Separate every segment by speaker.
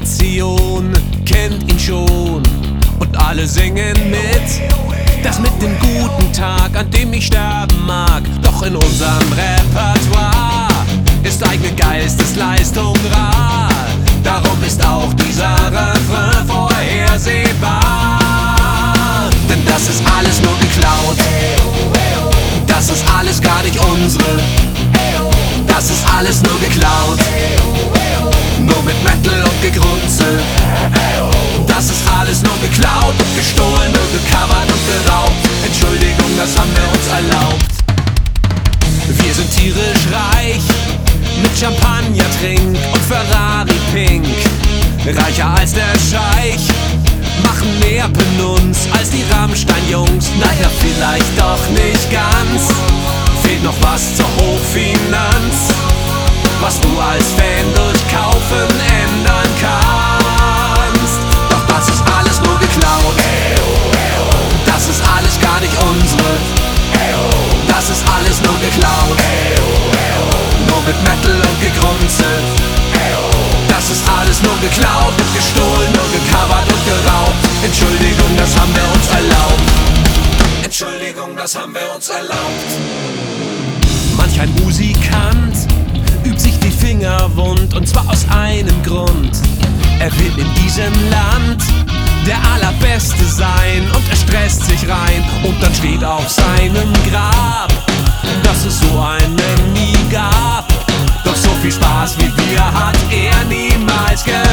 Speaker 1: Nation kennt ihn schon und alle singen mit. Das mit dem guten Tag, an dem ich sterben mag, doch in unserem Repertoire ist eigene Geistesleistung rar. Darum ist auch dieser Refrain vorhersehbar. Denn das ist alles nur geklaut, das ist alles gar nicht unsere. Das ist alles nur geklaut, nur mit Metal und Gegrunze. Das ist alles nur geklaut und gestohlen, nur gecovert und geraubt. Entschuldigung, das haben wir uns erlaubt. Wir sind tierisch reich, mit Champagner trink und Ferrari pink. Reicher als der Scheich, machen mehr Penunz als die Rammstein-Jungs. Naja, vielleicht doch nicht ganz, fehlt noch was zur Hochfinanz, was du als Fan durch Kaufen ändern kannst. Doch das ist alles nur geklaut, das ist alles gar nicht unsere. Das ist alles nur geklaut, nur mit Metal und Gegrunze. Das ist alles nur geklaut und gestohlen, nur gecovert und geraubt. Entschuldigung, das haben wir uns erlaubt. Entschuldigung, das haben wir uns erlaubt. Manch ein Musikant übt sich die Finger wund, und zwar aus einem Grund: er will in diesem Land der Allerbeste sein, und er stresst sich rein, und dann steht auf seinem Grab, dass es so einen nie gab. Doch so viel Spaß wie wir hat er niemals gehabt.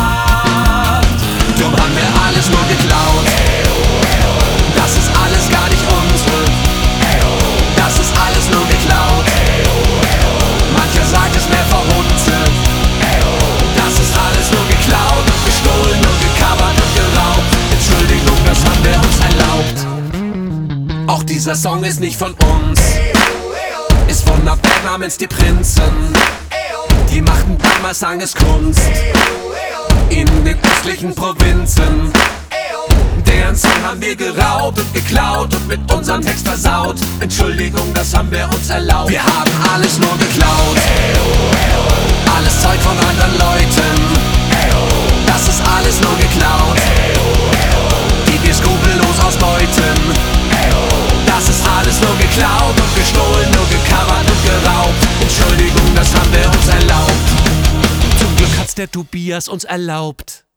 Speaker 1: Drum haben wir alles nur geklaut, das ist alles gar nicht unsere. Das ist alles nur geklaut, mancher sagt es mehr verhunzt. Das ist alles nur geklaut und gestohlen, nur gecovert und geraubt. Entschuldigung, das haben wir uns erlaubt. Auch dieser Song ist nicht von uns, ist von einer Band namens Die Prinzen. Die machten damals Sangeskunst in den östlichen Provinzen. Deren Song haben wir geraubt und geklaut und mit unserem Text versaut. Entschuldigung, das haben wir uns erlaubt. Wir haben alles nur geklaut, alles Zeug von anderen Leuten. Das ist alles nur geklaut, die wir skrupellos ausbeuten. Das ist alles nur geklaut und gestohlen, nur gecovert und geraubt. Entschuldigung, das haben wir uns erlaubt. Zum Glück hat's der Tobias uns erlaubt.